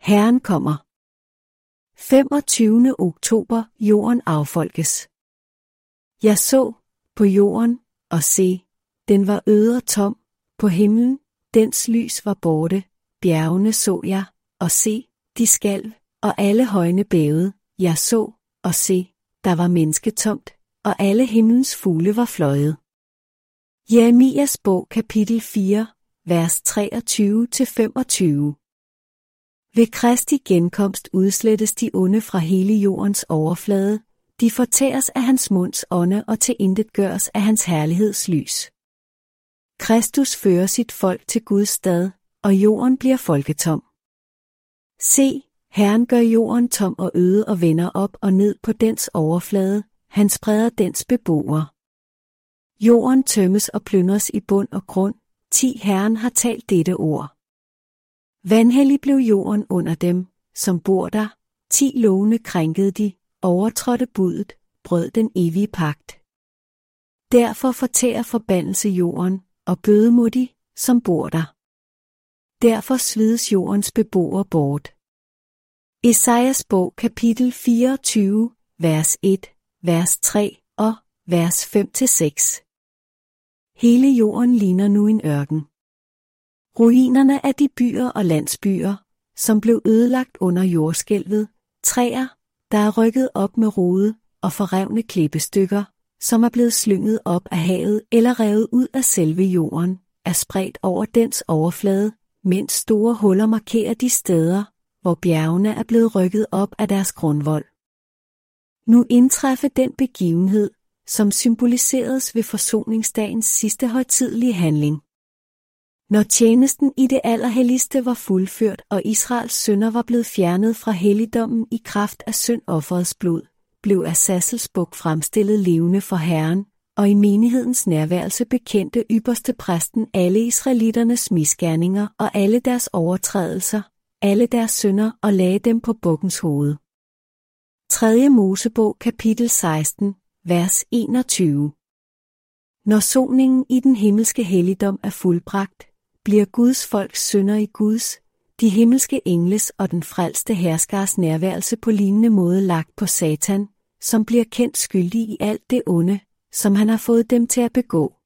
Herren kommer. 25. oktober. Jorden affolkes. Jeg så på jorden, og se, den var øde og tom. På himlen, dens lys var borte. Bjergene så jeg, og se, de skalv, og alle højene bævede. Jeg så, og se, der var mennesketomt, og alle himlens fugle var fløjet. Jeremias bog kapitel 4, vers 23-25. Ved Kristi genkomst udslettes de onde fra hele jordens overflade, de fortæres af hans munds ånde og tilintetgøres af hans herlighedslys. Kristus fører sit folk til Guds stad, og jorden bliver folketom. Se, Herren gør jorden tom og øde og vender op og ned på dens overflade, han spreder dens beboere. Jorden tømmes og plyndres i bund og grund, 10 Herren har talt dette ord. Vanhellig blev jorden under dem, som bor der, 10 lovene krænkede de, overtrådte budet, brød den evige pagt. Derfor fortærer forbandelse jorden, og bøde mod de, som bor der. Derfor svides jordens beboere bort. Esajas bog kapitel 24, vers 1, vers 3 og vers 5-6. Hele jorden ligner nu en ørken. Ruinerne af de byer og landsbyer, som blev ødelagt under jordskælvet, træer, der er rykket op med rode og forrevne klippestykker, som er blevet slynget op af havet eller revet ud af selve jorden, er spredt over dens overflade, mens store huller markerer de steder, hvor bjergene er blevet rykket op af deres grundvold. Nu indtræffer den begivenhed, som symboliseres ved forsoningsdagens sidste højtidelige handling. Når tjenesten i det allerhelligste var fuldført, og Israels synder var blevet fjernet fra helligdommen i kraft af syndofferets blod, blev Azazel buk fremstillet levende for Herren, og i menighedens nærværelse bekendte ypperstepræsten alle israelitternes misgerninger og alle deres overtrædelser, alle deres synder og lagde dem på bukkens hoved. 3. Mosebog kapitel 16, vers 21. Når soningen i den himmelske helligdom er fuldbragt, bliver Guds folks synder i Guds, de himmelske engles og den frelste herskers nærværelse på lignende måde lagt på Satan, som bliver kendt skyldig i alt det onde, som han har fået dem til at begå.